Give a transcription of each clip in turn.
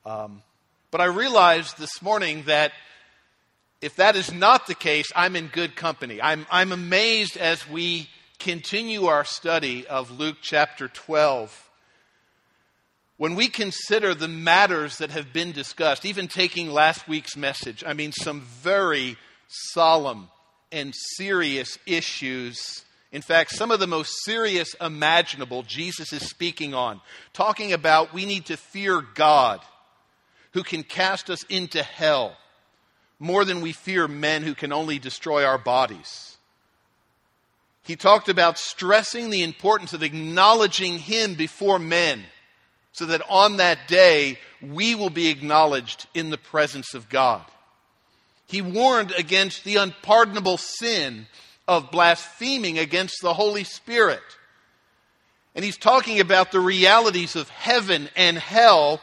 But I realized this morning that if that is not the case, I'm in good company. I'm amazed as we continue our study of Luke chapter 12. When we consider the matters that have been discussed, even taking last week's message, some very solemn and serious issues. In fact, some of the most serious imaginable Jesus is speaking on, talking about we need to fear God, who can cast us into hell, more than we fear men who can only destroy our bodies. He talked about stressing the importance of acknowledging Him before men, so that on that day, we will be acknowledged in the presence of God. He warned against the unpardonable sin of blaspheming against the Holy Spirit. And he's talking about the realities of heaven and hell.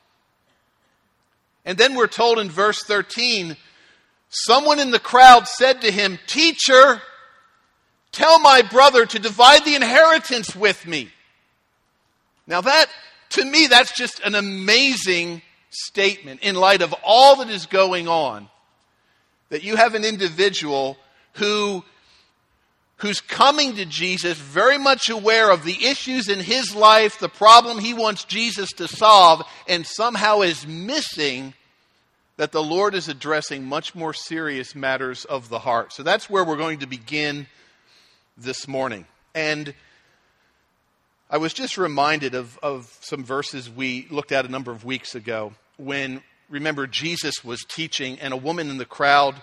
And then we're told in verse 13, someone in the crowd said to him, "Teacher, tell my brother to divide the inheritance with me." Now that, to me, that's just an amazing statement in light of all that is going on. That you have an individual who's coming to Jesus very much aware of the issues in his life, the problem he wants Jesus to solve, and somehow is missing that the Lord is addressing much more serious matters of the heart. So that's where we're going to begin this morning. And I was just reminded of some verses we looked at a number of weeks ago when, remember, Jesus was teaching and a woman in the crowd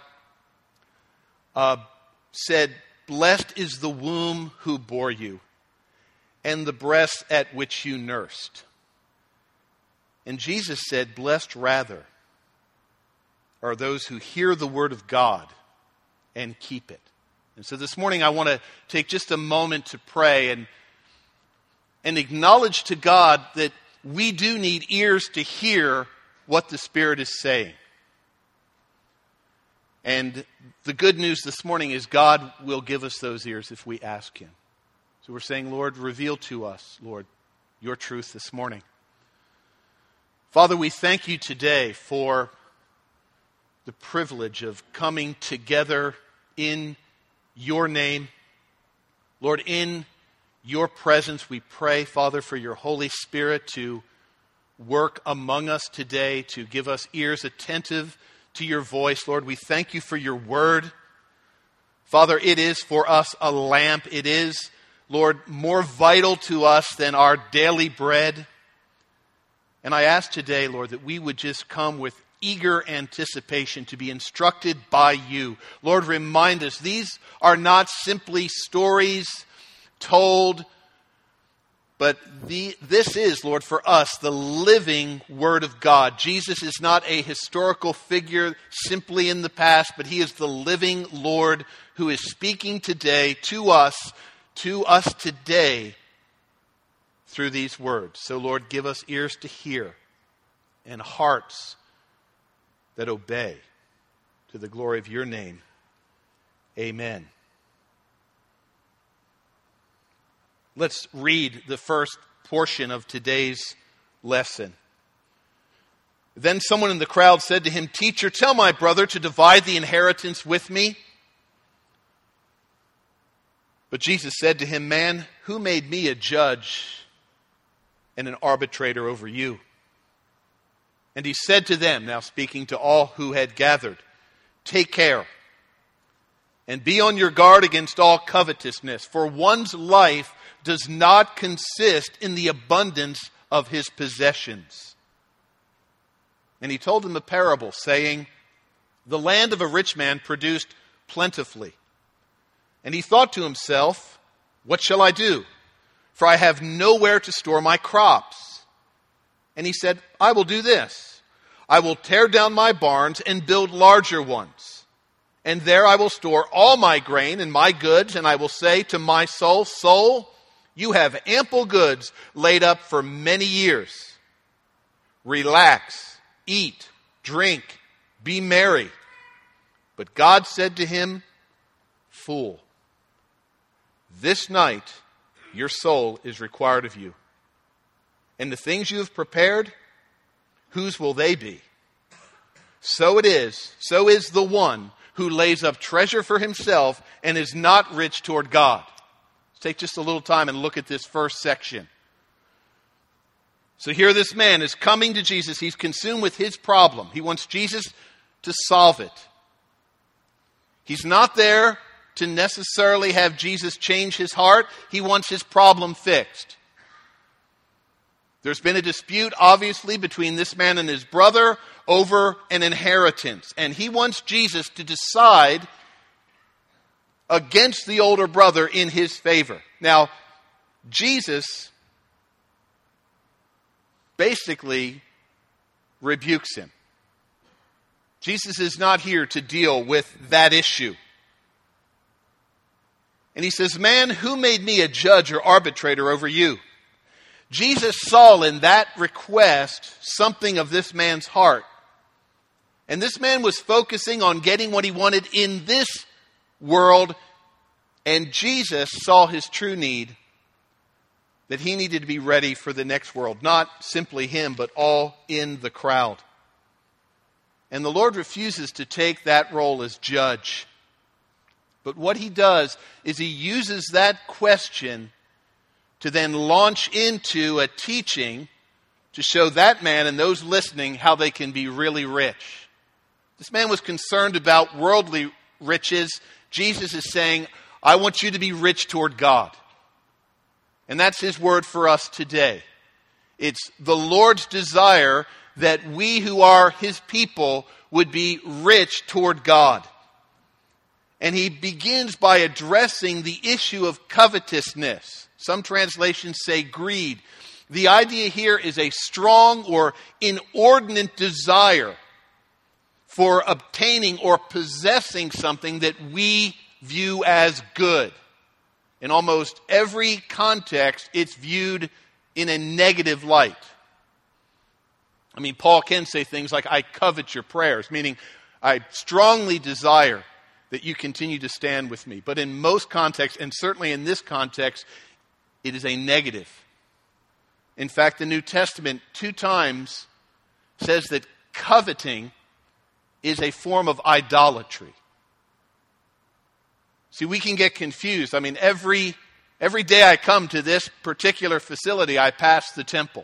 said, "Blessed is the womb who bore you and the breast at which you nursed." And Jesus said, "Blessed rather are those who hear the word of God and keep it." And so this morning I want to take just a moment to pray and acknowledge to God that we do need ears to hear what the Spirit is saying. And the good news this morning is God will give us those ears if we ask Him. So we're saying, Lord, reveal to us, Lord, your truth this morning. Father, we thank you today for the privilege of coming together in your name. Lord, in your presence, we pray, Father, for your Holy Spirit to work among us today, to give us ears attentive to your voice. Lord, we thank you for your word. Father, it is for us a lamp. It is, Lord, more vital to us than our daily bread. And I ask today, Lord, that we would just come with eager anticipation to be instructed by you. Lord, remind us, these are not simply stories told, but this is, Lord, for us, the living Word of God. Jesus is not a historical figure simply in the past, but He is the living Lord who is speaking today to us today through these words. So, Lord, give us ears to hear and hearts that obey to the glory of your name. Amen. Let's read the first portion of today's lesson. Then someone in the crowd said to him, "Teacher, tell my brother to divide the inheritance with me." But Jesus said to him, "Man, who made me a judge and an arbitrator over you?" And he said to them, now speaking to all who had gathered, "Take care and be on your guard against all covetousness, for one's life does not consist in the abundance of his possessions." And he told them a parable, saying, "The land of a rich man produced plentifully. And he thought to himself, 'What shall I do? For I have nowhere to store my crops.' And he said, 'I will do this. I will tear down my barns and build larger ones. And there I will store all my grain and my goods. And I will say to my soul, Soul, you have ample goods laid up for many years. Relax, eat, drink, be merry.' But God said to him, 'Fool, this night your soul is required of you. And the things you have prepared, whose will they be? So is the one who lays up treasure for himself and is not rich toward God. Let's take just a little time and look at this first section. So here this man is coming to Jesus. He's consumed with his problem. He wants Jesus to solve it. He's not there to necessarily have Jesus change his heart. He wants his problem fixed. There's been a dispute, obviously, between this man and his brother over an inheritance. And he wants Jesus to decide against the older brother in his favor. Now, Jesus basically rebukes him. Jesus is not here to deal with that issue. And he says, "Man, who made me a judge or arbitrator over you?" Jesus saw in that request something of this man's heart. And this man was focusing on getting what he wanted in this world. And Jesus saw his true need, that he needed to be ready for the next world. Not simply him, but all in the crowd. And the Lord refuses to take that role as judge. But what he does is he uses that question to then launch into a teaching to show that man and those listening how they can be really rich. This man was concerned about worldly riches. Jesus is saying, I want you to be rich toward God. And that's his word for us today. It's the Lord's desire that we who are his people would be rich toward God. And he begins by addressing the issue of covetousness. Some translations say greed. The idea here is a strong or inordinate desire for obtaining or possessing something that we view as good. In almost every context, it's viewed in a negative light. I mean, Paul can say things like, I covet your prayers, meaning I strongly desire that you continue to stand with me. But in most contexts, and certainly in this context, it is a negative. In fact, the New Testament 2 times says that coveting is a form of idolatry. See, we can get confused. I mean, every day I come to this particular facility, I pass the temple.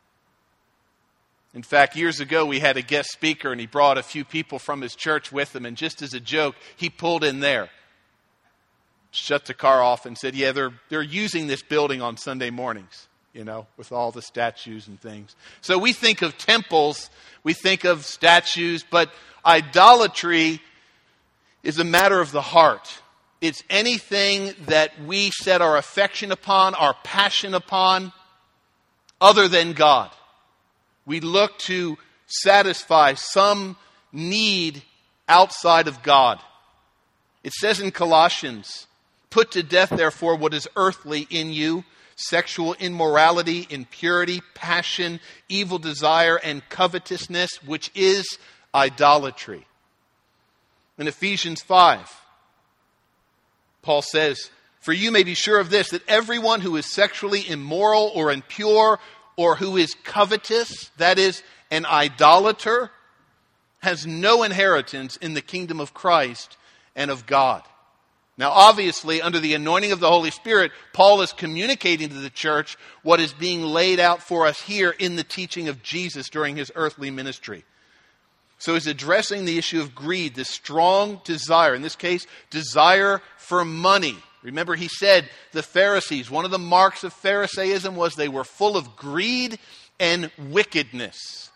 In fact, years ago, we had a guest speaker, and he brought a few people from his church with him, and just as a joke, he pulled in there, shut the car off, and said, yeah, they're using this building on Sunday mornings, you know, with all the statues and things. So we think of temples, we think of statues, but idolatry is a matter of the heart. It's anything that we set our affection upon, our passion upon, other than God. We look to satisfy some need outside of God. It says in Colossians, put to death, therefore, what is earthly in you, sexual immorality, impurity, passion, evil desire, and covetousness, which is idolatry. In Ephesians 5, Paul says, for you may be sure of this, that everyone who is sexually immoral or impure or who is covetous, that is, an idolater, has no inheritance in the kingdom of Christ and of God. Now, obviously, under the anointing of the Holy Spirit, Paul is communicating to the church what is being laid out for us here in the teaching of Jesus during his earthly ministry. So he's addressing the issue of greed, this strong desire, in this case, desire for money. Remember, he said the Pharisees, one of the marks of Pharisaism was they were full of greed and wickedness.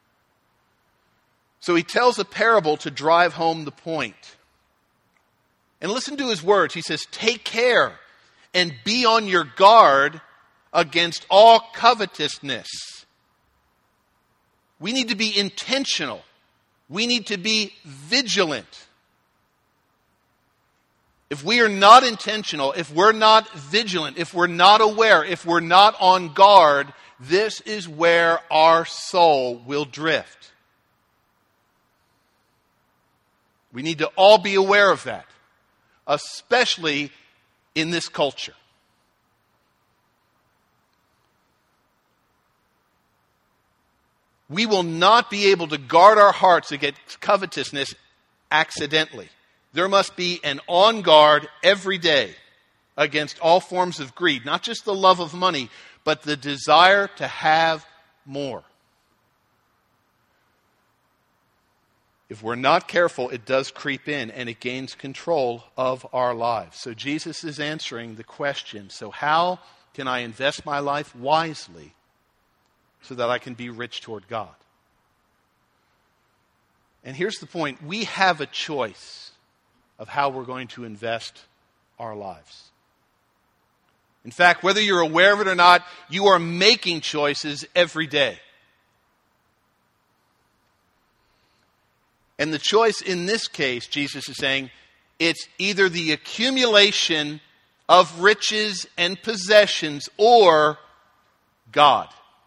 So he tells a parable to drive home the point. And listen to his words. He says, take care and be on your guard against all covetousness. We need to be intentional. We need to be vigilant. If we are not intentional, if we're not vigilant, if we're not aware, if we're not on guard, this is where our soul will drift. We need to all be aware of that, especially in this culture. we will not be able to guard our hearts against covetousness accidentally. There must be an on guard every day against all forms of greed, not just the love of money, but the desire to have more. If we're not careful, it does creep in and it gains control of our lives. So Jesus is answering the question, so how can I invest my life wisely so that I can be rich toward God? And here's the point. We have a choice of how we're going to invest our lives. In fact, whether you're aware of it or not, you are making choices every day. And the choice in this case, Jesus is saying, it's either the accumulation of riches and possessions or God.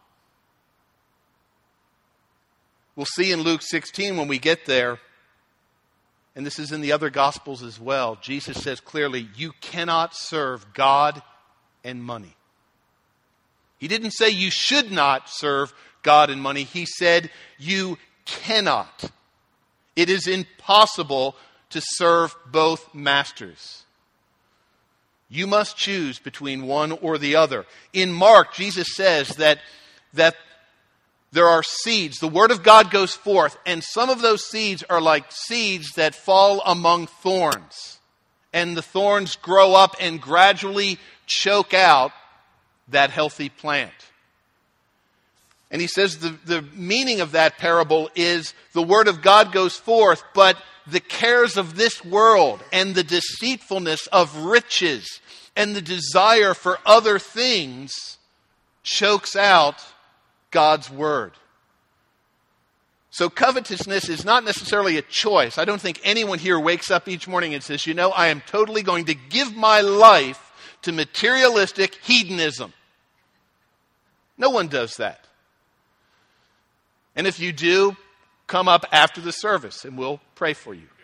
We'll see in Luke 16 when we get there, and this is in the other Gospels as well, Jesus says clearly, you cannot serve God and money. He didn't say you should not serve God and money. He said you cannot. It is impossible to serve both masters. You must choose between one or the other. In Mark, Jesus says that there are seeds. The Word of God goes forth, and some of those seeds are like seeds that fall among thorns. And the thorns grow up and gradually choke out that healthy plant. And he says the meaning of that parable is the Word of God goes forth, but the cares of this world and the deceitfulness of riches and the desire for other things chokes out God's Word. So covetousness is not necessarily a choice. I don't think anyone here wakes up each morning and says, I am totally going to give my life to materialistic hedonism. No one does that. And if you do, come up after the service and we'll pray for you.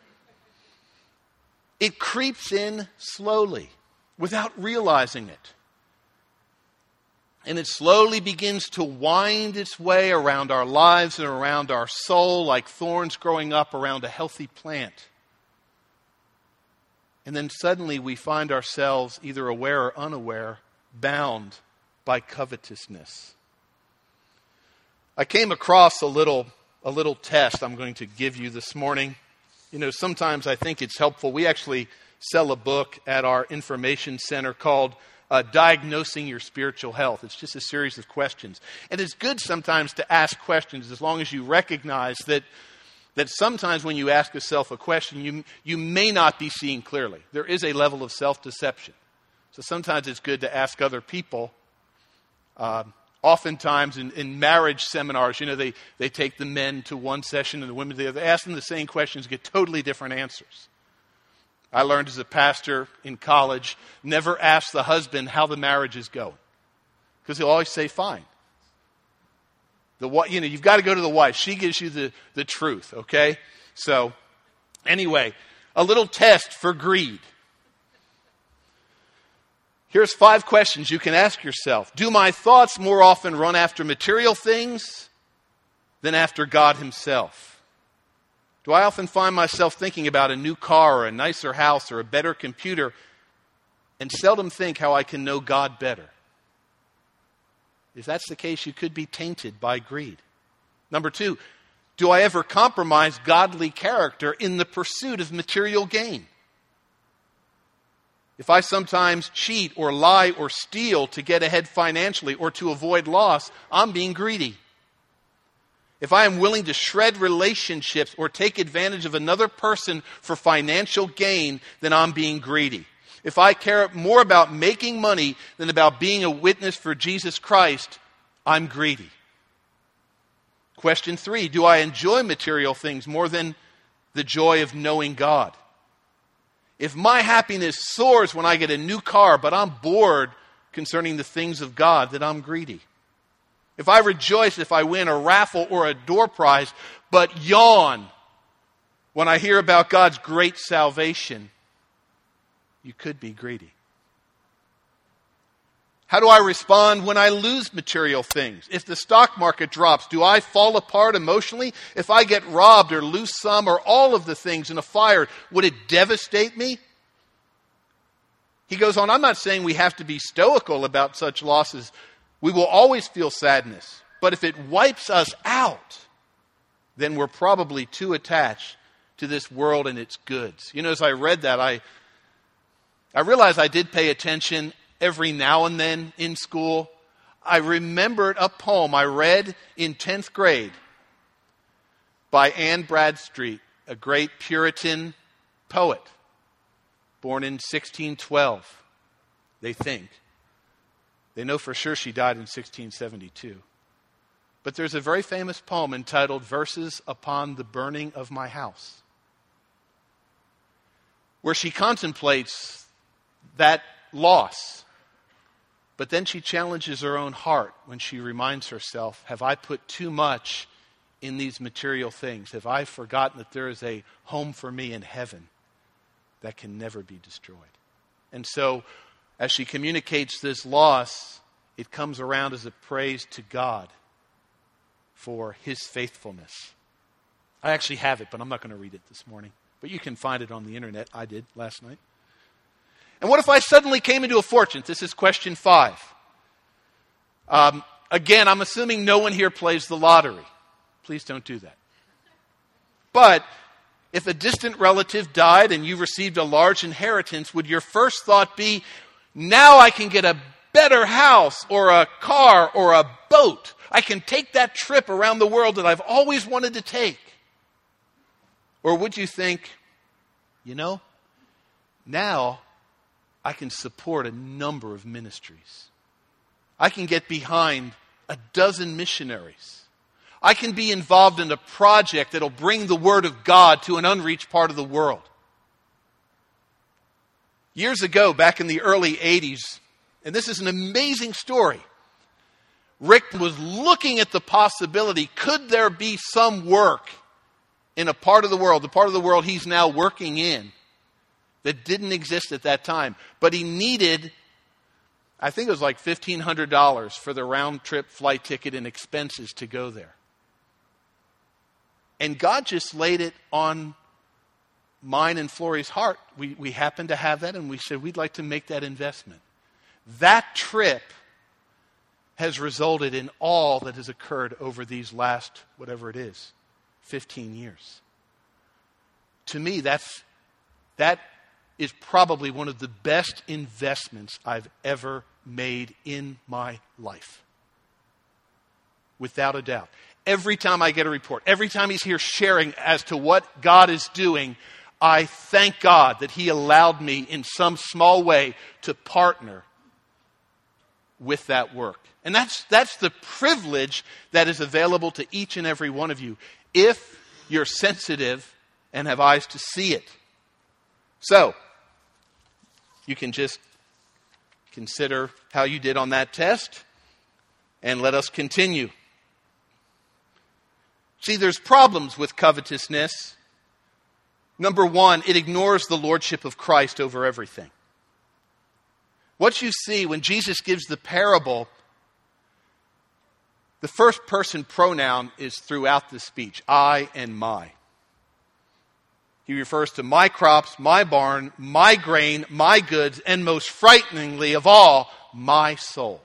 It creeps in slowly without realizing it. And it slowly begins to wind its way around our lives and around our soul like thorns growing up around a healthy plant. And then suddenly we find ourselves, either aware or unaware, bound by covetousness. I came across a little test I'm going to give you this morning. Sometimes I think it's helpful. We actually sell a book at our information center called Diagnosing Your Spiritual Health. It's just a series of questions. And it's good sometimes to ask questions as long as you recognize that sometimes when you ask yourself a question, you may not be seeing clearly. There is a level of self-deception. So sometimes it's good to ask other people. Oftentimes in marriage seminars, they take the men to one session and the women to the other. They ask them the same questions, get totally different answers. I learned as a pastor in college, never ask the husband how the marriage is going. Because he'll always say, fine. You've got to go to the wife. She gives you the truth, okay? So, anyway, a little test for greed. Here's 5 questions you can ask yourself. Do my thoughts more often run after material things than after God Himself? Do I often find myself thinking about a new car or a nicer house or a better computer and seldom think how I can know God better? If that's the case, you could be tainted by greed. Number 2, do I ever compromise godly character in the pursuit of material gain? If I sometimes cheat or lie or steal to get ahead financially or to avoid loss, I'm being greedy. If I am willing to shred relationships or take advantage of another person for financial gain, then I'm being greedy. If I care more about making money than about being a witness for Jesus Christ, I'm greedy. Question 3, do I enjoy material things more than the joy of knowing God? If my happiness soars when I get a new car, but I'm bored concerning the things of God, then I'm greedy. If I rejoice if I win a raffle or a door prize, but yawn when I hear about God's great salvation, you could be greedy. How do I respond when I lose material things? If the stock market drops, do I fall apart emotionally? If I get robbed or lose some or all of the things in a fire, would it devastate me? He goes on, I'm not saying we have to be stoical about such losses. We will always feel sadness. But if it wipes us out, then we're probably too attached to this world and its goods. You know, as I read that, I realized I did pay attention every now and then in school. I remembered a poem I read in 10th grade by Anne Bradstreet, a great Puritan poet, born in 1612, they think. They know for sure she died in 1672. But there's a very famous poem entitled Verses Upon the Burning of My House, where she contemplates that loss. But then she challenges her own heart when she reminds herself, have I put too much in these material things? Have I forgotten that there is a home for me in heaven that can never be destroyed? And so, as she communicates this loss, it comes around as a praise to God for His faithfulness. I actually have it, but I'm not going to read it this morning. But you can find it on the internet. I did last night. And what if I suddenly came into a fortune? This is question 5. Again, I'm assuming no one here plays the lottery. Please don't do that. But if a distant relative died and you received a large inheritance, would your first thought be, now I can get a better house or a car or a boat? I can take that trip around the world that I've always wanted to take. Or would you think, you know, now I can support a number of ministries. I can get behind a dozen missionaries. I can be involved in a project that'll bring the Word of God to an unreached part of the world. Years ago, back in the early 80s, and this is an amazing story, Rick was looking at the possibility, could there be some work in a part of the world he's now working in, that didn't exist at that time. But he needed, I think it was like $1,500 for the round-trip flight ticket and expenses to go there. And God just laid it on mine and Florrie's heart. We happened to have that, and we said, we'd like to make that investment. That trip has resulted in all that has occurred over these last, whatever it is, 15 years. To me, that is probably one of the best investments I've ever made in my life. Without a doubt. Every time I get a report, every time he's here sharing as to what God is doing, I thank God that He allowed me in some small way to partner with that work. And that's the privilege that is available to each and every one of you if you're sensitive and have eyes to see it. So, you can just consider how you did on that test, and let us continue. See, there's problems with covetousness. Number one, it ignores the lordship of Christ over everything. What you see when Jesus gives the parable, the first person pronoun is throughout the speech, I and my. He refers to my crops, my barn, my grain, my goods, and most frighteningly of all, my soul.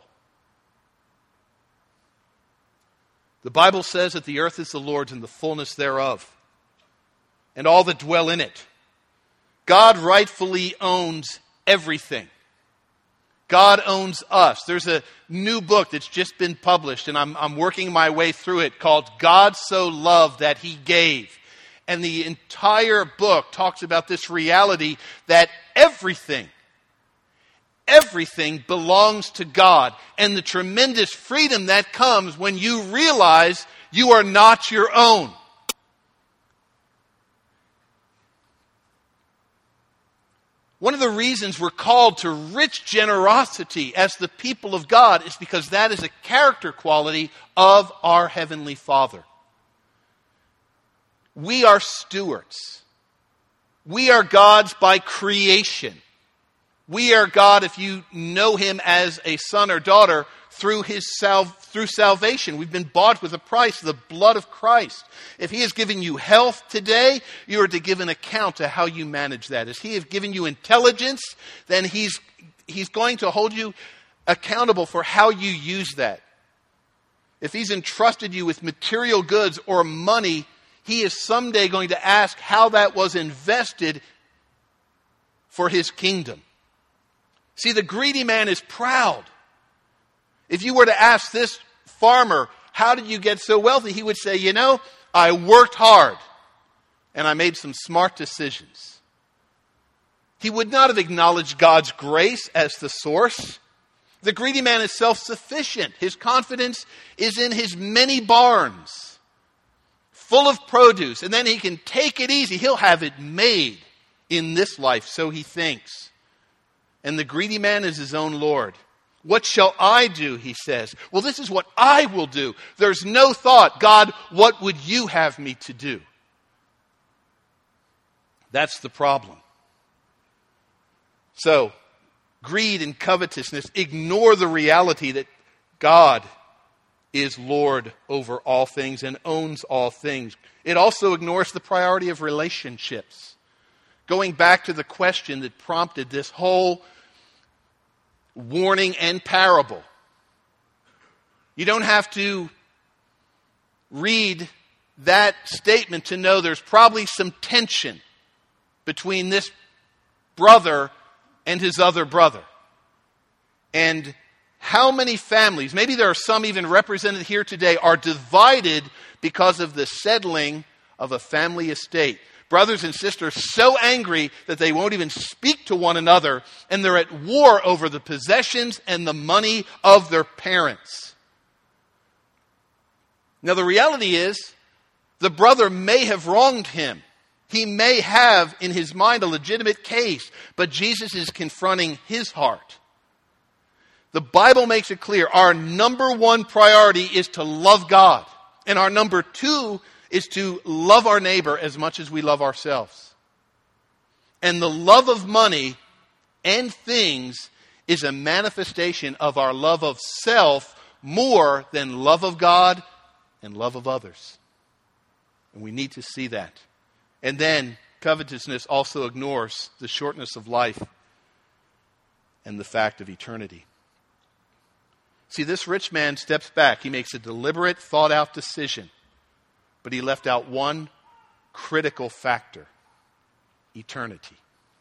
The Bible says that the earth is the Lord's and the fullness thereof, and all that dwell in it. God rightfully owns everything. God owns us. There's a new book that's just been published, and I'm working my way through it, called God So Loved That He Gave. And the entire book talks about this reality that everything belongs to God, and the tremendous freedom that comes when you realize you are not your own. One of the reasons we're called to rich generosity as the people of God is because that is a character quality of our Heavenly Father. We are stewards. We are God's by creation. We are God if you know him as a son or daughter through through salvation. We've been bought with a price, the blood of Christ. If he has given you health today, you are to give an account to how you manage that. If he has given you intelligence, then he's going to hold you accountable for how you use that. If he's entrusted you with material goods or money, he is someday going to ask how that was invested for his kingdom. See, the greedy man is proud. If you were to ask this farmer, how did you get so wealthy? He would say, I worked hard and I made some smart decisions. He would not have acknowledged God's grace as the source. The greedy man is self-sufficient. His confidence is in his many barns, full of produce, and then he can take it easy. He'll have it made in this life, so he thinks. And the greedy man is his own Lord. What shall I do, he says. Well, this is what I will do. There's no thought, God, what would you have me to do? That's the problem. So, greed and covetousness ignore the reality that God is Lord over all things and owns all things. It also ignores the priority of relationships. Going back to the question that prompted this whole warning and parable. You don't have to read that statement to know there's probably some tension between this brother and his other brother. And how many families, maybe there are some even represented here today, are divided because of the settling of a family estate. Brothers and sisters so angry that they won't even speak to one another, and they're at war over the possessions and the money of their parents. Now the reality is, the brother may have wronged him. He may have in his mind a legitimate case, but Jesus is confronting his heart. The Bible makes it clear our number one priority is to love God. And our number two is to love our neighbor as much as we love ourselves. And the love of money and things is a manifestation of our love of self more than love of God and love of others. And we need to see that. And then covetousness also ignores the shortness of life and the fact of eternity. See, this rich man steps back. He makes a deliberate, thought-out decision. But he left out one critical factor: eternity.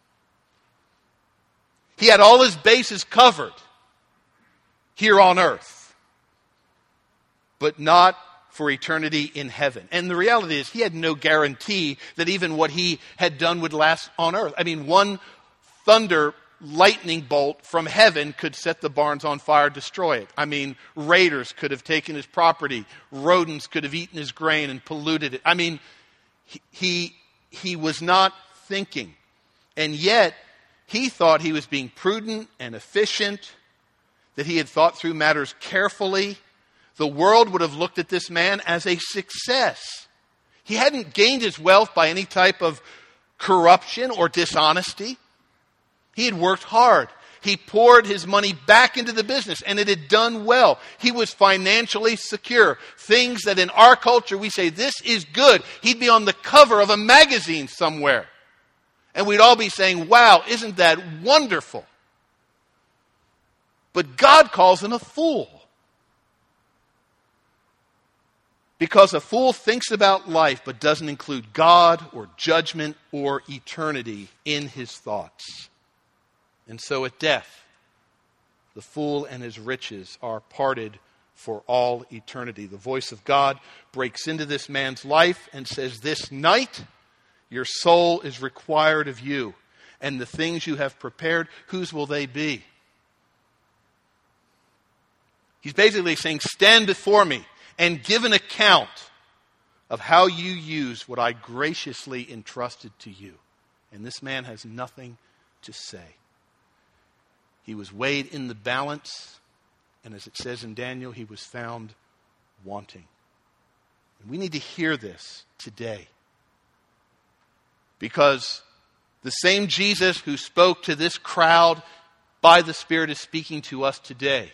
He had all his bases covered here on earth, but not for eternity in heaven. And the reality is, he had no guarantee that even what he had done would last on earth. I mean, one thunder lightning bolt from heaven could set the barns on fire, destroy it. I mean, raiders could have taken his property. Rodents could have eaten his grain and polluted it. I mean, he was not thinking. And yet, he thought he was being prudent and efficient, that he had thought through matters carefully. The world would have looked at this man as a success. He hadn't gained his wealth by any type of corruption or dishonesty. He had worked hard. He poured his money back into the business, and it had done well. He was financially secure. Things that in our culture we say, this is good. He'd be on the cover of a magazine somewhere. And we'd all be saying, wow, isn't that wonderful? But God calls him a fool. Because a fool thinks about life but doesn't include God or judgment or eternity in his thoughts. And so at death, the fool and his riches are parted for all eternity. The voice of God breaks into this man's life and says, this night your soul is required of you. And the things you have prepared, whose will they be? He's basically saying, stand before me and give an account of how you use what I graciously entrusted to you. And this man has nothing to say. He was weighed in the balance, and as it says in Daniel, he was found wanting. And we need to hear this today. Because the same Jesus who spoke to this crowd by the Spirit is speaking to us today.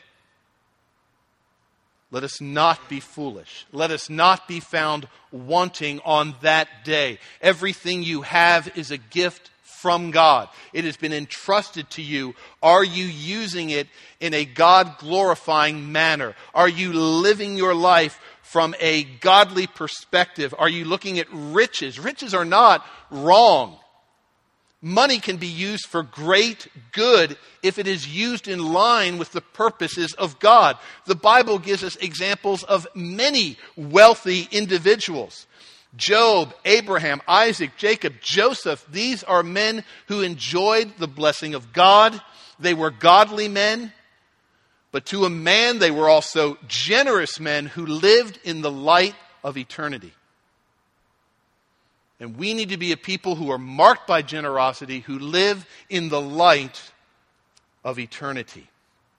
Let us not be foolish. Let us not be found wanting on that day. Everything you have is a gift from God. It has been entrusted to you. Are you using it in a God-glorifying manner? Are you living your life from a godly perspective? Are you looking at riches? Riches are not wrong. Money can be used for great good if it is used in line with the purposes of God. The Bible gives us examples of many wealthy individuals. Job, Abraham, Isaac, Jacob, Joseph, these are men who enjoyed the blessing of God. They were godly men, but to a man they were also generous men who lived in the light of eternity. And we need to be a people who are marked by generosity, who live in the light of eternity.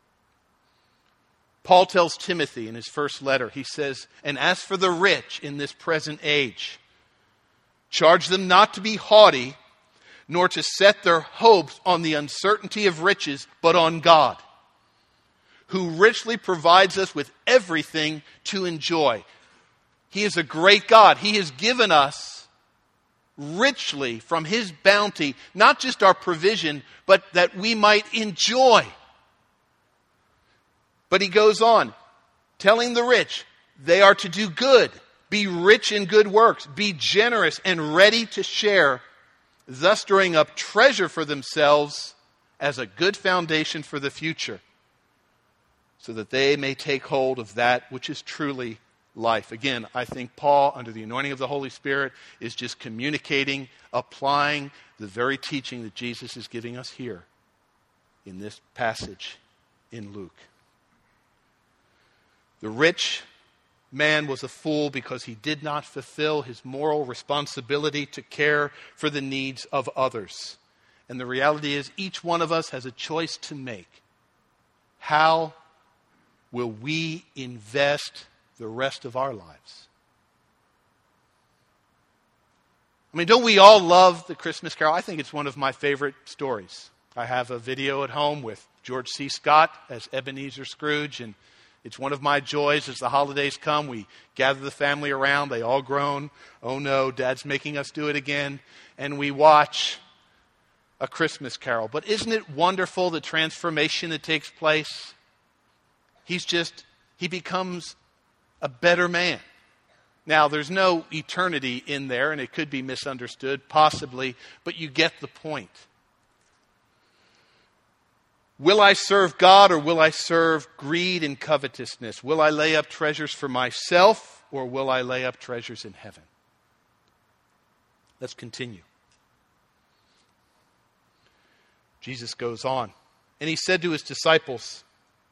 Paul tells Timothy in his first letter, he says, "And as for the rich in this present age, charge them not to be haughty, nor to set their hopes on the uncertainty of riches, but on God, who richly provides us with everything to enjoy." He is a great God. He has given us richly from His bounty, not just our provision, but that we might enjoy. But he goes on, telling the rich, they are to do good, be rich in good works, be generous and ready to share, thus storing up treasure for themselves as a good foundation for the future, so that they may take hold of that which is truly life. Again, I think Paul, under the anointing of the Holy Spirit, is just communicating, applying the very teaching that Jesus is giving us here in this passage in Luke. The rich man was a fool because he did not fulfill his moral responsibility to care for the needs of others. And the reality is, each one of us has a choice to make. How will we invest the rest of our lives? I mean, don't we all love the Christmas Carol? I think it's one of my favorite stories. I have a video at home with George C. Scott as Ebenezer Scrooge, and it's one of my joys as the holidays come. We gather the family around. They all groan. Oh no, Dad's making us do it again. And we watch A Christmas Carol. But isn't it wonderful the transformation that takes place? He becomes a better man. Now, there's no eternity in there, and it could be misunderstood, possibly, but you get the point. Will I serve God, or will I serve greed and covetousness? Will I lay up treasures for myself, or will I lay up treasures in heaven? Let's continue. Jesus goes on, and he said to his disciples,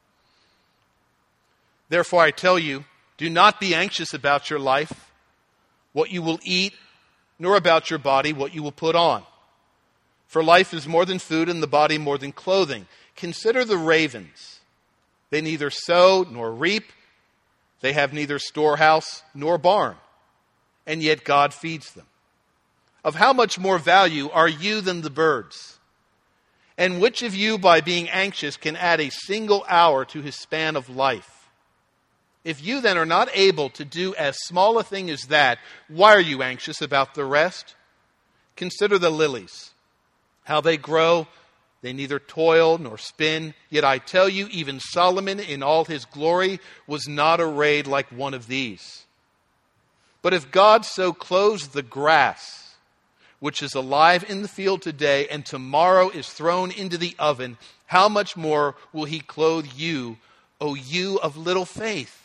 "Therefore I tell you, do not be anxious about your life, what you will eat, nor about your body, what you will put on. For life is more than food, and the body more than clothing. Consider the ravens. They neither sow nor reap. They have neither storehouse nor barn, and yet God feeds them. Of how much more value are you than the birds? And which of you, by being anxious, can add a single hour to his span of life? If you then are not able to do as small a thing as that, why are you anxious about the rest? Consider the lilies, how they grow. They neither toil nor spin. Yet I tell you, even Solomon in all his glory was not arrayed like one of these. But if God so clothes the grass, which is alive in the field today and tomorrow is thrown into the oven, how much more will he clothe you, O you of little faith?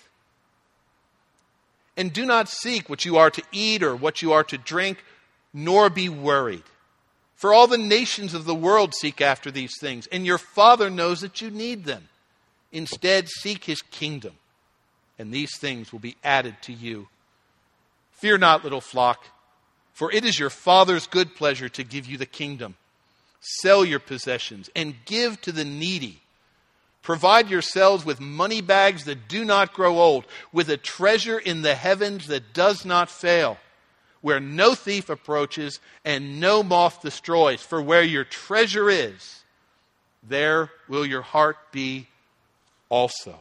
And do not seek what you are to eat or what you are to drink, nor be worried. For all the nations of the world seek after these things, and your Father knows that you need them. Instead, seek his kingdom, and these things will be added to you. Fear not, little flock, for it is your Father's good pleasure to give you the kingdom. Sell your possessions and give to the needy. Provide yourselves with money bags that do not grow old, with a treasure in the heavens that does not fail, where no thief approaches and no moth destroys. For where your treasure is, there will your heart be also.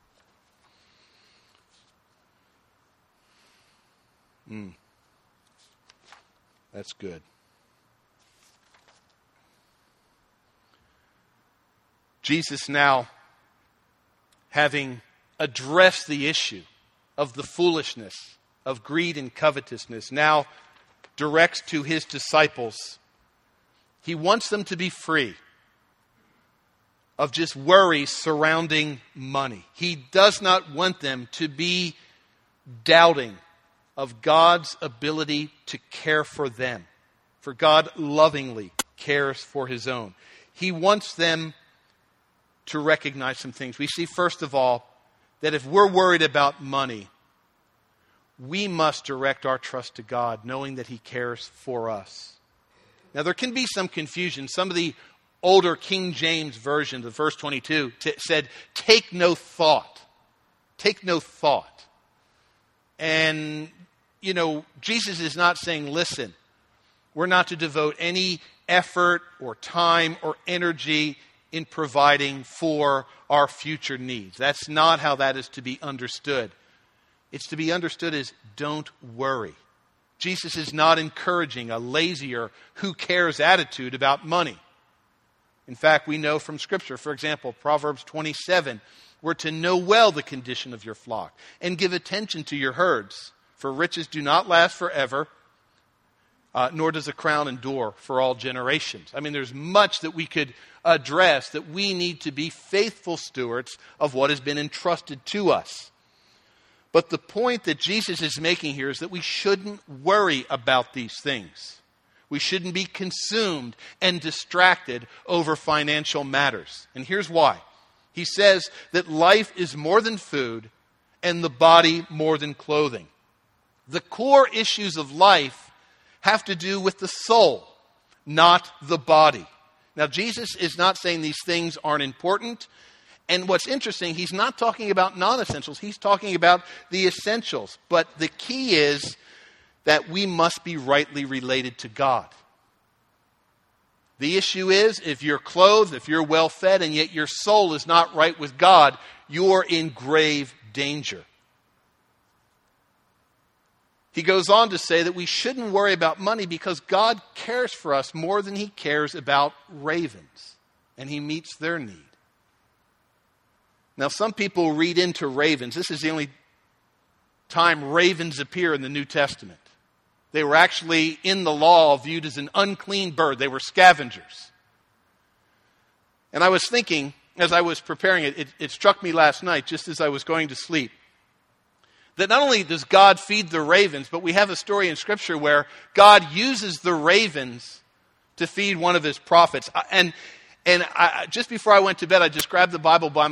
That's good. Jesus now, having addressed the issue of the foolishness of greed and covetousness, now directs to his disciples. He wants them to be free of just worries surrounding money. He does not want them to be doubting of God's ability to care for them, for God lovingly cares for his own. He wants them to recognize some things. We see, first of all, that if we're worried about money, we must direct our trust to God, knowing that he cares for us. Now, there can be some confusion. Some of the older King James versions of verse 22 said, take no thought. Take no thought. And, Jesus is not saying, listen, we're not to devote any effort or time or energy in providing for our future needs. That's not how that is to be understood. It's to be understood as don't worry. Jesus is not encouraging a lazier, who cares attitude about money. In fact, we know from Scripture, for example, Proverbs 27, we're to know well the condition of your flock and give attention to your herds, for riches do not last forever, nor does a crown endure for all generations. I mean, there's much that we could address that we need to be faithful stewards of what has been entrusted to us. But the point that Jesus is making here is that we shouldn't worry about these things. We shouldn't be consumed and distracted over financial matters. And here's why. He says that life is more than food and the body more than clothing. The core issues of life have to do with the soul, not the body. Now, Jesus is not saying these things aren't important. And what's interesting, he's not talking about non-essentials. He's talking about the essentials. But the key is that we must be rightly related to God. The issue is, if you're clothed, if you're well fed, and yet your soul is not right with God, you're in grave danger. He goes on to say that we shouldn't worry about money because God cares for us more than he cares about ravens, and he meets their need. Now, some people read into ravens. This is the only time ravens appear in the New Testament. They were actually in the law viewed as an unclean bird. They were scavengers. And I was thinking, as I was preparing it struck me last night, just as I was going to sleep, that not only does God feed the ravens, but we have a story in Scripture where God uses the ravens to feed one of his prophets. And I, just before I went to bed, I just grabbed the Bible by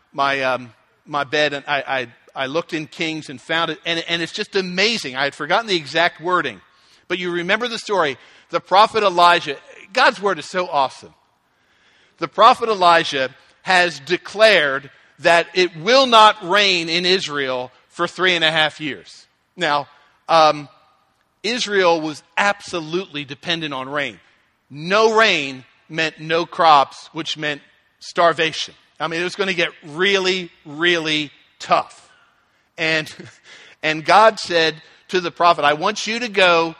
my bed, and I looked in Kings and found it, and it's just amazing. I had forgotten the exact wording, but you remember the story. The prophet Elijah, God's word is so awesome. The prophet Elijah has declared that it will not rain in Israel for 3.5 years. Now, Israel was absolutely dependent on rain. No rain meant no crops, which meant starvation. I mean, it was going to get really, really tough. And God said to the prophet, I want you to go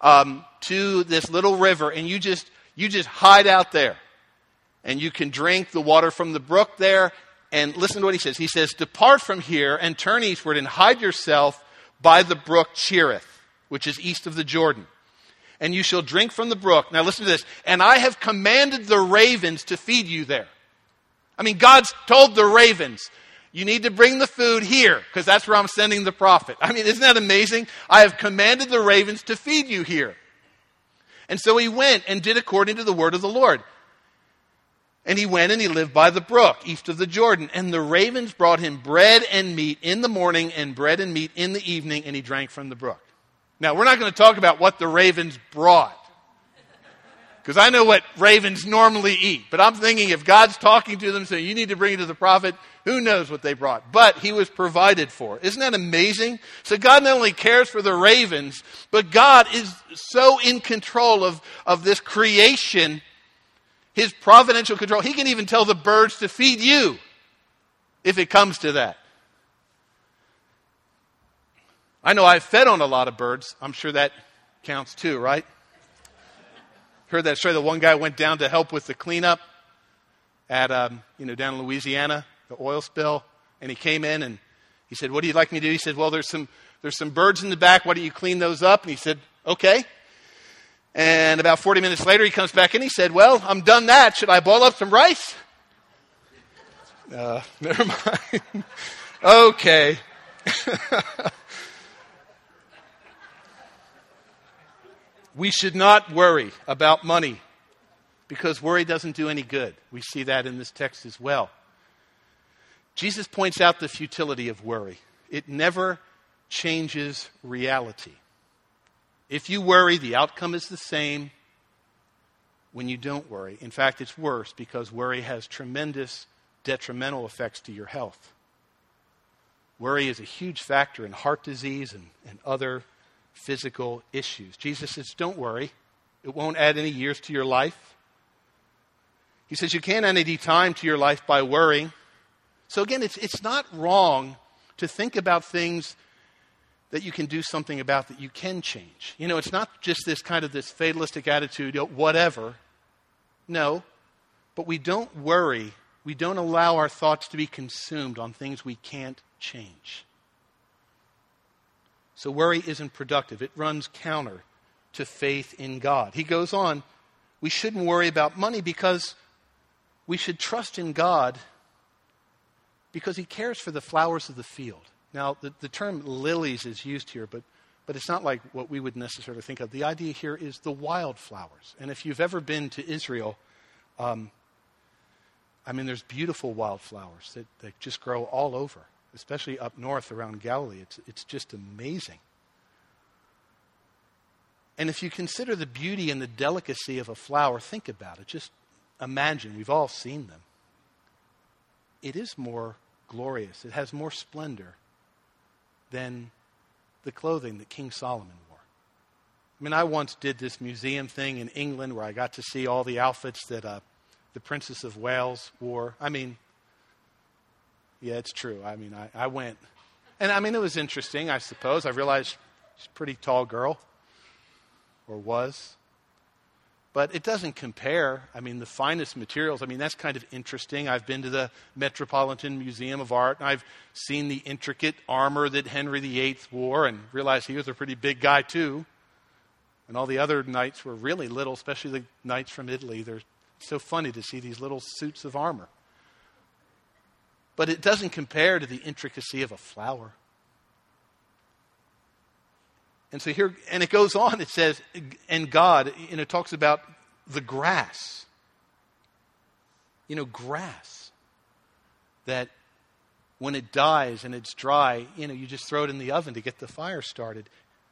to this little river, and you just hide out there. And you can drink the water from the brook there. And listen to what he says. He says, depart from here and turn eastward and hide yourself by the brook Cherith, which is east of the Jordan. And you shall drink from the brook. Now listen to this. And I have commanded the ravens to feed you there. I mean, God's told the ravens, you need to bring the food here, because that's where I'm sending the prophet. I mean, isn't that amazing? I have commanded the ravens to feed you here. And so he went and did according to the word of the Lord. And he went and he lived by the brook, east of the Jordan. And the ravens brought him bread and meat in the morning and bread and meat in the evening, and he drank from the brook. Now, we're not going to talk about what the ravens brought, because I know what ravens normally eat. But I'm thinking if God's talking to them saying, you need to bring it to the prophet, who knows what they brought. But he was provided for. Isn't that amazing? So God not only cares for the ravens, but God is so in control of this creation. His providential control. He can even tell the birds to feed you if it comes to that. I know I've fed on a lot of birds. I'm sure that counts too, right? Heard that story. The one guy went down to help with the cleanup at, down in Louisiana, the oil spill. And he came in and he said, "What do you like me to do?" He said, "Well, there's some birds in the back. Why don't you clean those up?" And he said, "Okay." And about 40 minutes later, he comes back in. He said, "Well, I'm done that. Should I boil up some rice?" Never mind. Okay. We should not worry about money because worry doesn't do any good. We see that in this text as well. Jesus points out the futility of worry. It never changes reality. If you worry, the outcome is the same when you don't worry. In fact, it's worse because worry has tremendous detrimental effects to your health. Worry is a huge factor in heart disease and other physical issues. Jesus says, don't worry. It won't add any years to your life. He says you can't add any time to your life by worrying. So again, it's not wrong to think about things that you can do something about, that you can change. It's not just this fatalistic attitude, whatever. No, but we don't worry. We don't allow our thoughts to be consumed on things we can't change. So worry isn't productive. It runs counter to faith in God. He goes on, we shouldn't worry about money because we should trust in God because He cares for the flowers of the field. Now, the term lilies is used here, but it's not like what we would necessarily think of. The idea here is the wildflowers. And if you've ever been to Israel, there's beautiful wildflowers that just grow all over, especially up north around Galilee. It's just amazing. And if you consider the beauty and the delicacy of a flower, think about it. Just imagine, we've all seen them. It is more glorious. It has more splendor than the clothing that King Solomon wore. I once did this museum thing in England where I got to see all the outfits that the Princess of Wales wore. Yeah, it's true. I went. And it was interesting, I suppose. I realized she's a pretty tall girl, or was. But it doesn't compare. The finest materials, that's kind of interesting. I've been to the Metropolitan Museum of Art, and I've seen the intricate armor that Henry VIII wore, and realized he was a pretty big guy too. And all the other knights were really little, especially the knights from Italy. They're so funny to see these little suits of armor. But it doesn't compare to the intricacy of a flower. And so here, and it goes on, it says, and God, it talks about the grass. Grass. That when it dies and it's dry, you just throw it in the oven to get the fire started.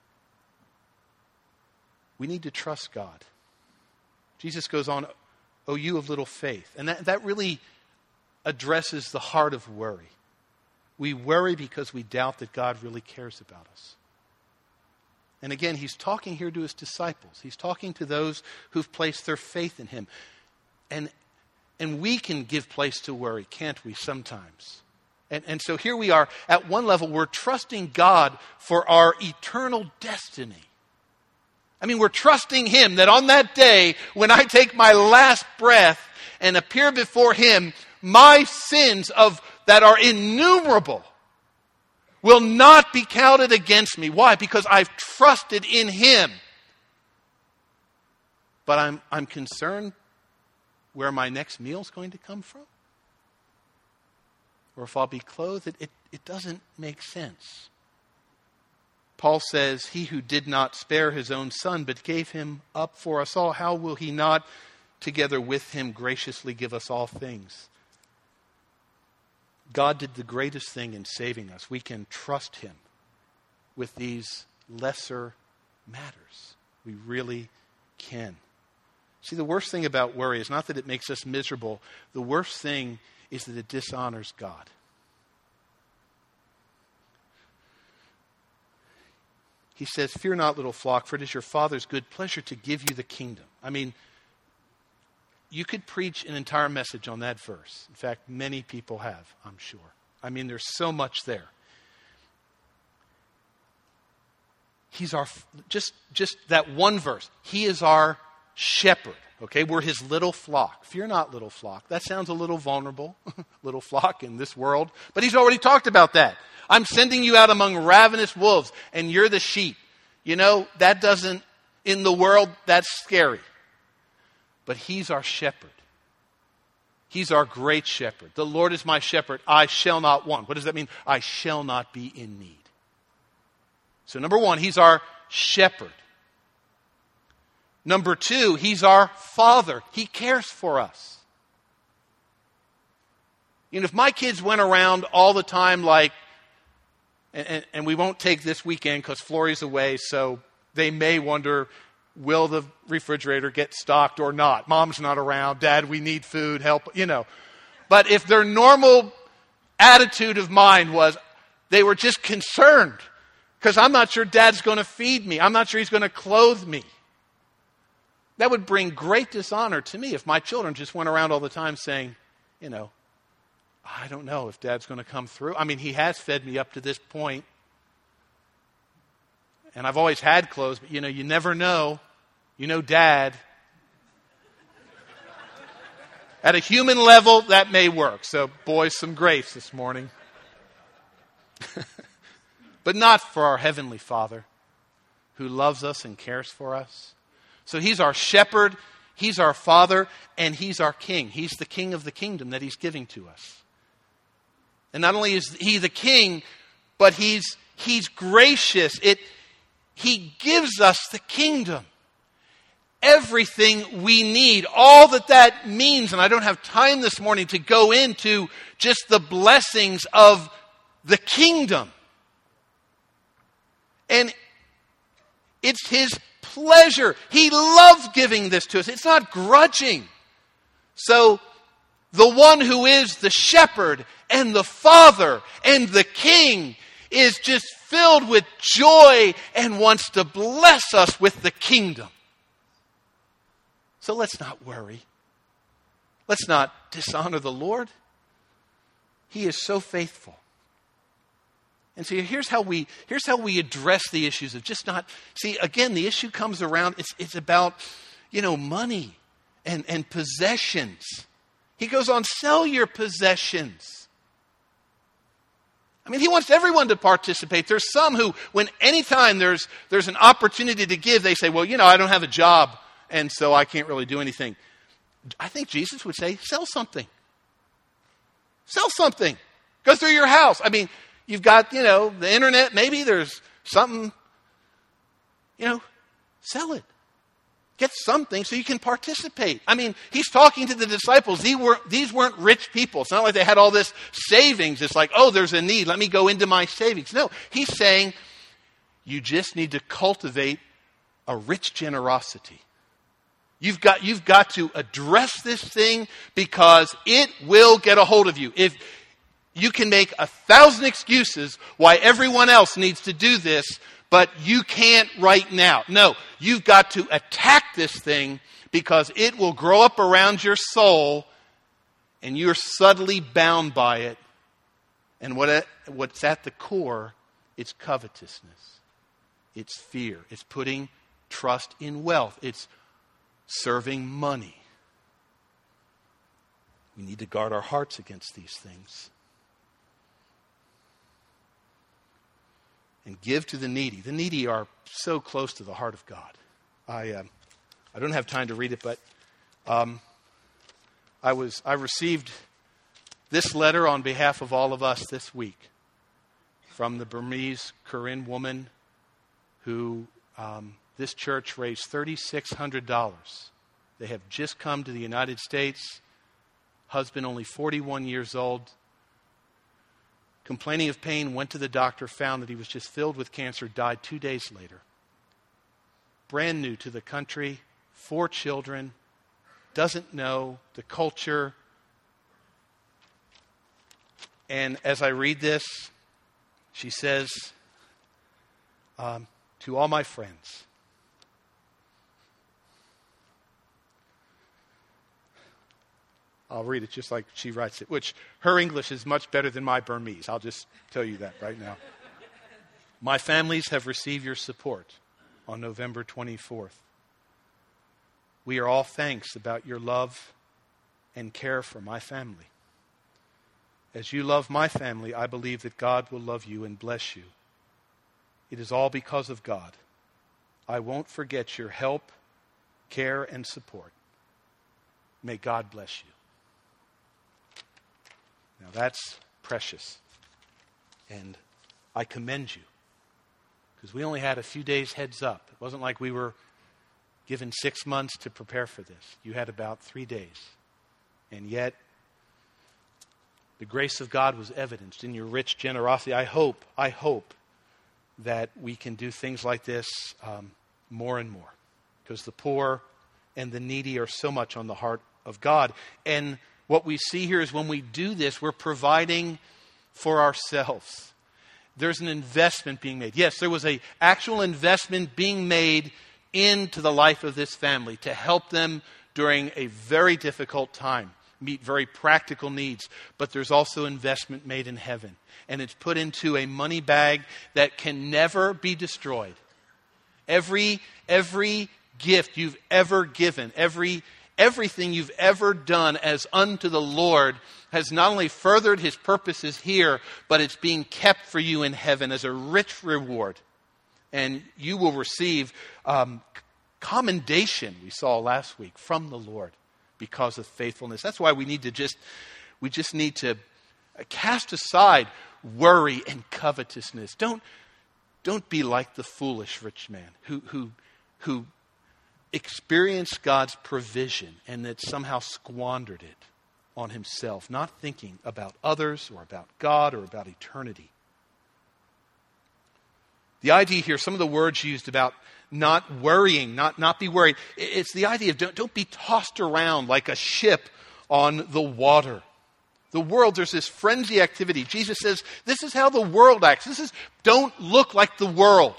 We need to trust God. Jesus goes on, "O you of little faith." And that really addresses the heart of worry. We worry because we doubt that God really cares about us. And again, He's talking here to His disciples. He's talking to those who've placed their faith in Him. And we can give place to worry, can't we, sometimes? And so here we are. At one level, we're trusting God for our eternal destiny. We're trusting Him that on that day, when I take my last breath and appear before Him, my sins that are innumerable will not be counted against me. Why? Because I've trusted in Him. But I'm concerned where my next meal is going to come from. Or if I'll be clothed. It doesn't make sense. Paul says, He who did not spare His own Son, but gave Him up for us all, how will He not together with Him graciously give us all things? God did the greatest thing in saving us. We can trust Him with these lesser matters. We really can. See, the worst thing about worry is not that it makes us miserable. The worst thing is that it dishonors God. He says, "Fear not, little flock, for it is your Father's good pleasure to give you the kingdom." you could preach an entire message on that verse. In fact, many people have, I'm sure. I mean, there's so much there. He's our, just that one verse. He is our shepherd. Okay, we're his little flock. Fear not, little flock. That sounds a little vulnerable, little flock in this world. But he's already talked about that. I'm sending you out among ravenous wolves, and you're the sheep. You know, that doesn't, in the world, that's scary. But he's our shepherd. He's our great shepherd. The Lord is my shepherd. I shall not want. What does that mean? I shall not be in need. So number one, he's our shepherd. Number two, he's our father. He cares for us. You know, if my kids went around all the time like, and we won't take this weekend because Florrie's away, so they may wonder, will the refrigerator get stocked or not? Mom's not around. Dad, we need food, help, you know. But if their normal attitude of mind was they were just concerned because I'm not sure Dad's going to feed me. I'm not sure he's going to clothe me. That would bring great dishonor to me if my children just went around all the time saying, you know, I don't know if Dad's going to come through. I mean, he has fed me up to this point. And I've always had clothes, but you know, you never know. You know, Dad. At a human level, that may work. So, boys, some grace this morning. But not for our Heavenly Father who loves us and cares for us. So he's our shepherd, he's our father, and he's our king. He's the king of the kingdom that he's giving to us. And not only is he the king, but he's gracious. He gives us the kingdom. Everything we need, all that means, and I don't have time this morning to go into just the blessings of the kingdom. And it's his pleasure. He loves giving this to us. It's not grudging. So the one who is the shepherd and the father and the king is just filled with joy and wants to bless us with the kingdom. So let's not worry. Let's not dishonor the Lord. He is so faithful. And so here's how we address the issues of just not, see, again, the issue comes around, it's about, you know, money and possessions. He goes on, sell your possessions. I mean, he wants everyone to participate. There's some who, anytime there's an opportunity to give, they say, well, you know, I don't have a job, and so I can't really do anything. I think Jesus would say, sell something. Sell something. Go through your house. I mean, you've got, you know, the internet. Maybe there's something, you know, sell it. Get something so you can participate. I mean, he's talking to the disciples. These weren't rich people. It's not like they had all this savings. It's like, oh, there's a need. Let me go into my savings. No, he's saying you just need to cultivate a rich generosity. You've got to address this thing because it will get a hold of you. If you can make 1,000 excuses why everyone else needs to do this, but you can't right now. No, you've got to attack this thing because it will grow up around your soul and you're subtly bound by it. And what's at the core, it's covetousness. It's fear. It's putting trust in wealth. It's serving money. We need to guard our hearts against these things. And give to the needy. The needy are so close to the heart of God. I don't have time to read it, but I received this letter on behalf of all of us this week from the Burmese Karen woman who this church raised $3,600. They have just come to the United States. Husband only 41 years old. Complaining of pain, went to the doctor, found that he was just filled with cancer, died 2 days later. Brand new to the country, 4 children, doesn't know the culture. And as I read this, she says, to all my friends, I'll read it just like she writes it, which her English is much better than my Burmese. I'll just tell you that right now. My families have received your support on November 24th. We are all thanks about your love and care for my family. As you love my family, I believe that God will love you and bless you. It is all because of God. I won't forget your help, care, and support. May God bless you. Now that's precious. And I commend you. Because we only had a few days heads up. It wasn't like we were given 6 months to prepare for this. You had about 3 days. And yet, the grace of God was evidenced in your rich generosity. I hope that we can do things like this more and more. Because the poor and the needy are so much on the heart of God. And what we see here is when we do this, we're providing for ourselves. There's an investment being made. Yes, there was an actual investment being made into the life of this family to help them during a very difficult time, meet very practical needs. But there's also investment made in heaven. And it's put into a money bag that can never be destroyed. Every gift you've ever given, everything you've ever done as unto the Lord has not only furthered his purposes here, but it's being kept for you in heaven as a rich reward. And you will receive commendation, we saw last week, from the Lord because of faithfulness. That's why we just need to cast aside worry and covetousness. Don't be like the foolish rich man who experienced God's provision and that somehow squandered it on himself, not thinking about others or about God or about eternity. The idea here, some of the words used about not worrying, not be worried, it's the idea of don't be tossed around like a ship on the water. The world, there's this frenzy activity. Jesus says, this is how the world acts. Don't look like the world.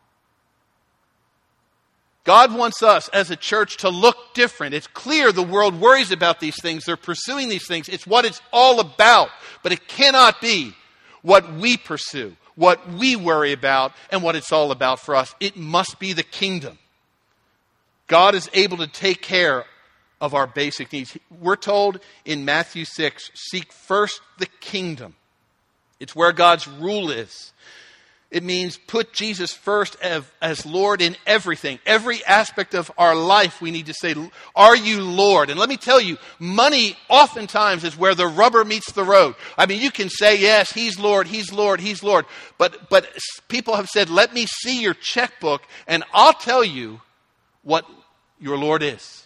God wants us as a church to look different. It's clear the world worries about these things. They're pursuing these things. It's what it's all about. But it cannot be what we pursue, what we worry about, and what it's all about for us. It must be the kingdom. God is able to take care of our basic needs. We're told in Matthew 6, seek first the kingdom. It's where God's rule is. It means put Jesus first as Lord in everything. Every aspect of our life we need to say, are you Lord? And let me tell you, money oftentimes is where the rubber meets the road. I mean, you can say, yes, he's Lord, he's Lord, he's Lord. But people have said, let me see your checkbook and I'll tell you what your Lord is.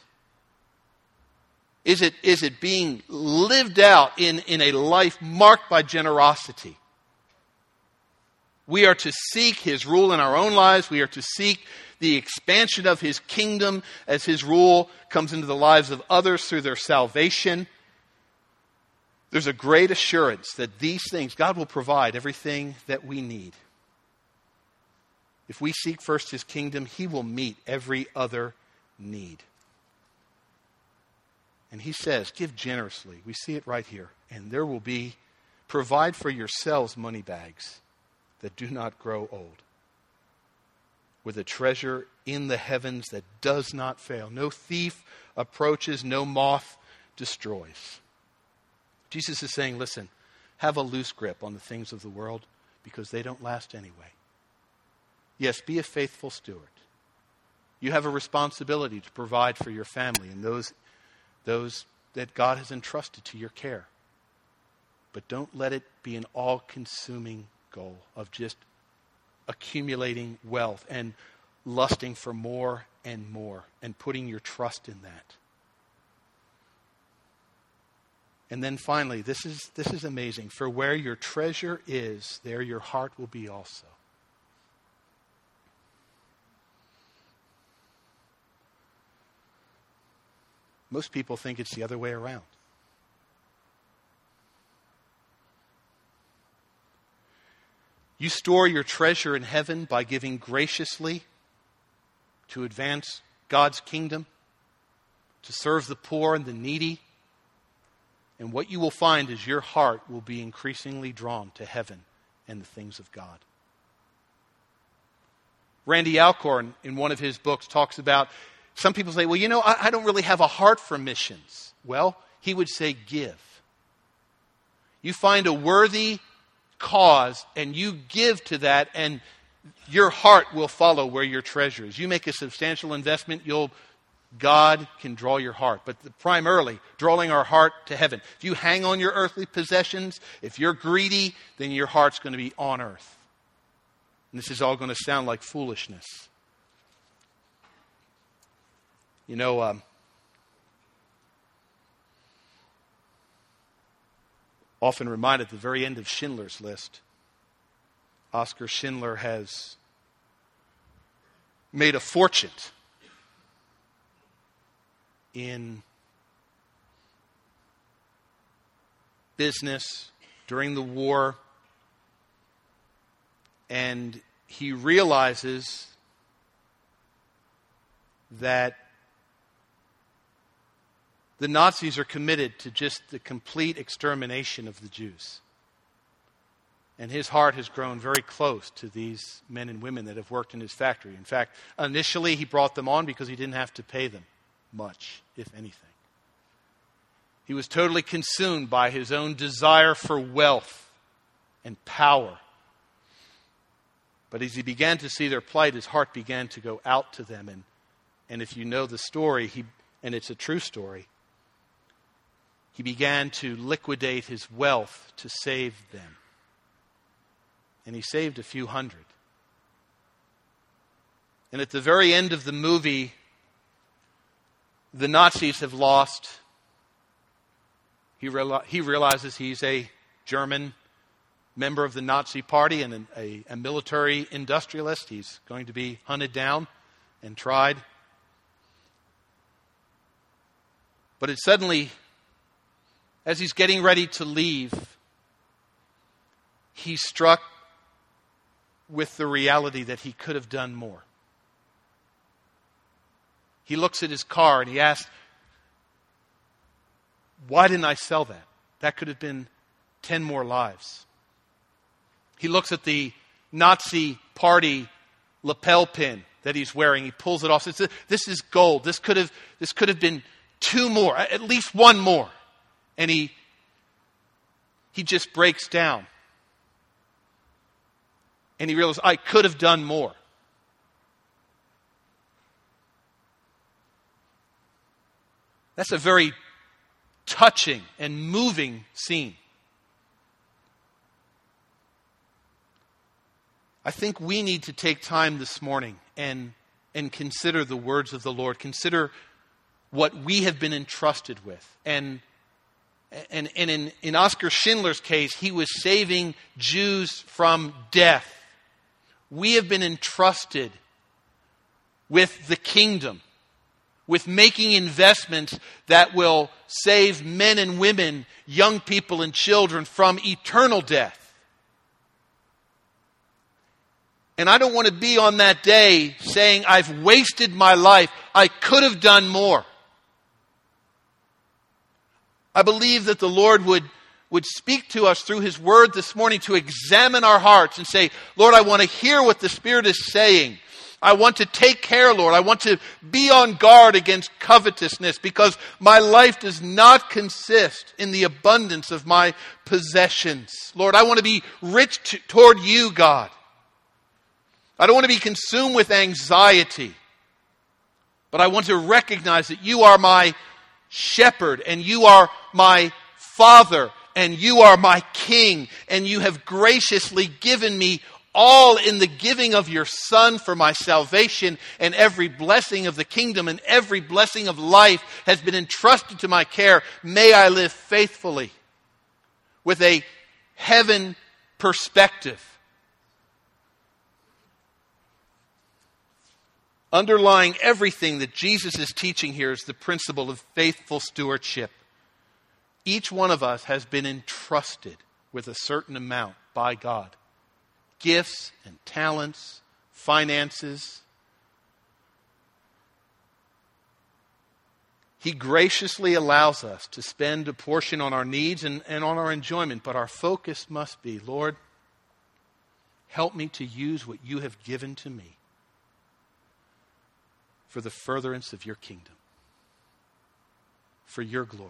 Is it being lived out in a life marked by generosity? We are to seek his rule in our own lives. We are to seek the expansion of his kingdom as his rule comes into the lives of others through their salvation. There's a great assurance that these things, God will provide everything that we need. If we seek first his kingdom, he will meet every other need. And he says, give generously. We see it right here. And there will be, provide for yourselves money bags that do not grow old, with a treasure in the heavens that does not fail. No thief approaches, no moth destroys. Jesus is saying, listen, have a loose grip on the things of the world because they don't last anyway. Yes, be a faithful steward. You have a responsibility to provide for your family and those that God has entrusted to your care. But don't let it be an all-consuming goal of just accumulating wealth and lusting for more and putting your trust in that. And then finally, this is amazing. For where your treasure is, there your heart will be also. Most people think it's the other way around. You store your treasure in heaven by giving graciously to advance God's kingdom, to serve the poor and the needy, And what you will find is your heart will be increasingly drawn to heaven and the things of God. Randy Alcorn, in one of his books, talks about, some people say, well, I don't really have a heart for missions. Well, he would say, give. You find a worthy cause and you give to that, and your heart will follow where your treasure is. You make a substantial investment, God can draw your heart. But primarily, drawing our heart to heaven. If you hang on your earthly possessions, if you're greedy, then your heart's going to be on earth. And this is all going to sound like foolishness. Often reminded at the very end of Schindler's List, Oskar Schindler has made a fortune in business during the war, and he realizes that the Nazis are committed to just the complete extermination of the Jews. And his heart has grown very close to these men and women that have worked in his factory. In fact, initially he brought them on because he didn't have to pay them much, if anything. He was totally consumed by his own desire for wealth and power. But as he began to see their plight, his heart began to go out to them. And if you know the story, and it's a true story, he began to liquidate his wealth to save them. And he saved a few hundred. And at the very end of the movie, the Nazis have lost. He realizes he's a German member of the Nazi Party and a military industrialist. He's going to be hunted down and tried. But it suddenly, as he's getting ready to leave, he's struck with the reality that he could have done more. He looks at his car and he asks, why didn't I sell that? That could have been 10 more lives. He looks at the Nazi Party lapel pin that he's wearing. He pulls it off. Says, this is gold. This could have been 2 more, at least 1 more. And he just breaks down. And he realizes, I could have done more. That's a very touching and moving scene. I think we need to take time this morning and consider the words of the Lord. Consider what we have been entrusted with. And in Oskar Schindler's case, he was saving Jews from death. We have been entrusted with the kingdom, with making investments that will save men and women, young people and children from eternal death. And I don't want to be on that day saying, I've wasted my life. I could have done more. I believe that the Lord would speak to us through His Word this morning to examine our hearts and say, Lord, I want to hear what the Spirit is saying. I want to take care, Lord. I want to be on guard against covetousness because my life does not consist in the abundance of my possessions. Lord, I want to be rich toward you, God. I don't want to be consumed with anxiety, but I want to recognize that you are my shepherd and you are my Father and you are my King, and you have graciously given me all in the giving of your Son for my salvation, and every blessing of the kingdom and every blessing of life has been entrusted to my care. May I live faithfully with a heaven perspective. Underlying everything that Jesus is teaching here is the principle of faithful stewardship. Each one of us has been entrusted with a certain amount by God. Gifts and talents, finances. He graciously allows us to spend a portion on our needs and on our enjoyment, but our focus must be, Lord, help me to use what you have given to me for the furtherance of your kingdom, for your glory.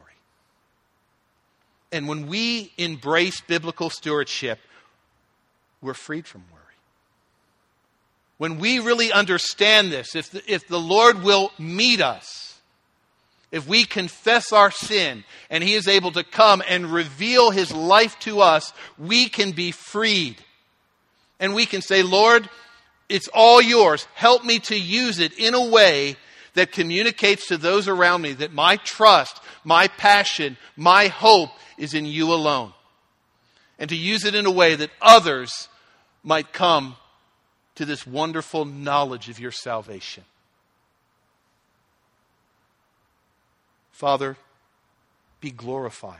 And when we embrace biblical stewardship, we're freed from worry. When we really understand this, if the Lord will meet us, if we confess our sin and He is able to come and reveal His life to us, we can be freed. And we can say, Lord, it's all yours. Help me to use it in a way that communicates to those around me that my trust, my passion, my hope is in you alone. And to use it in a way that others might come to this wonderful knowledge of your salvation. Father, be glorified.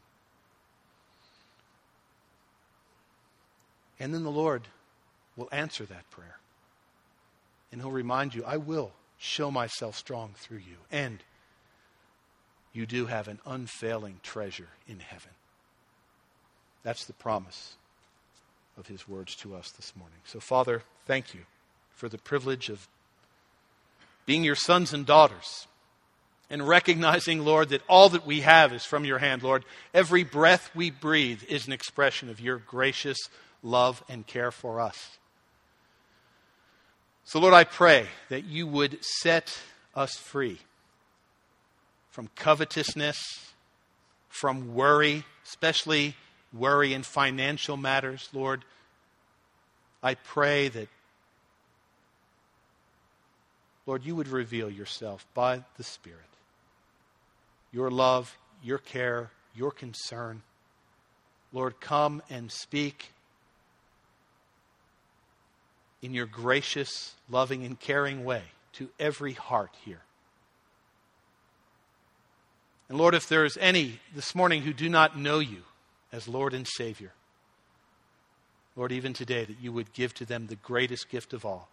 And then the Lord will answer that prayer. And He'll remind you, I will show myself strong through you. And you do have an unfailing treasure in heaven. That's the promise of His words to us this morning. So, Father, thank you for the privilege of being your sons and daughters and recognizing, Lord, that all that we have is from your hand, Lord. Every breath we breathe is an expression of your gracious love and care for us. So, Lord, I pray that you would set us free from covetousness, from worry, especially worry in financial matters, Lord. I pray that, Lord, you would reveal yourself by the Spirit. Your love, your care, your concern. Lord, come and speak in your gracious, loving, and caring way to every heart here. And Lord, if there is any this morning who do not know you as Lord and Savior, Lord, even today, that you would give to them the greatest gift of all,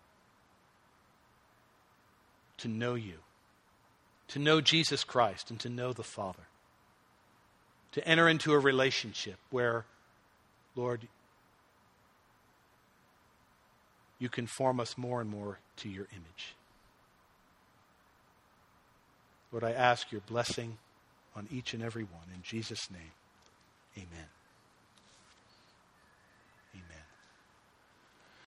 to know you, to know Jesus Christ, and to know the Father, to enter into a relationship where, Lord, you conform us more and more to your image. Lord, I ask your blessing on each and every one. In Jesus' name, amen.